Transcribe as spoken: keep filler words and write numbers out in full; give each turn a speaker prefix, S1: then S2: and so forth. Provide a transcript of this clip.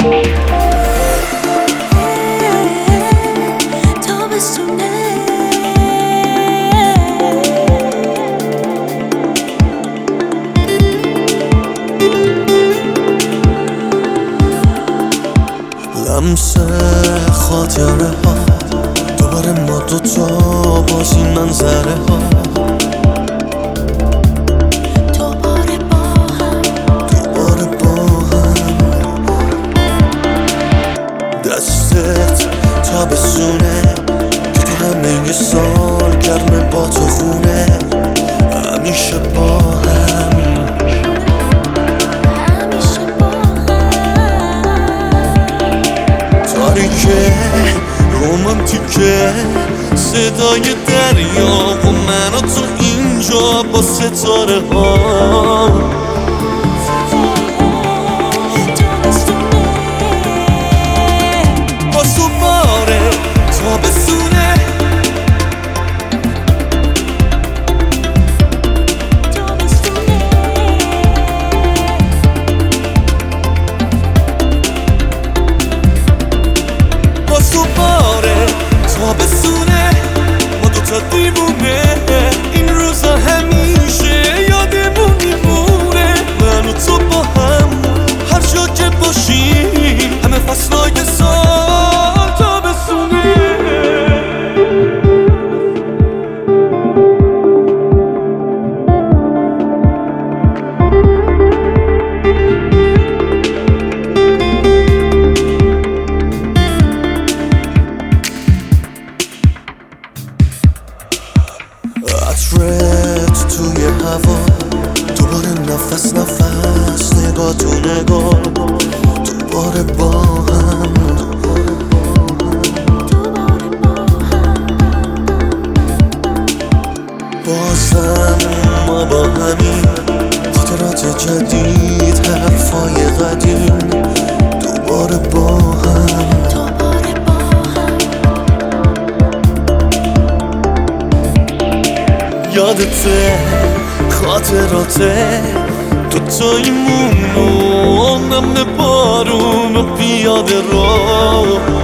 S1: لمس خاطره ها دوباره ما دوتا باز این منظره ها
S2: دوباره با هم
S1: دوباره با هم دستت تابستونه که تو همه سال گرمه با تو خونه همیشه با هم تاریکه رومانتیکه صدای دریا و من و تو اینجا با ستاره ها با تو باره تابستونه تو باره تابستونه ما دوتا دیوونه این روزا همیشه یادمون میمونه من و تو با هم هر جا که باشیم همه فصلای سال تابستونه عطرت توی هوا دوباره نفس نفس نگاه تو نگاه دوباره با هم بازم ما با همین خاطرات جدید حرفای قدیم دوباره با هم یادته خاطراته تو تایمون و نم بارون و پیاده رو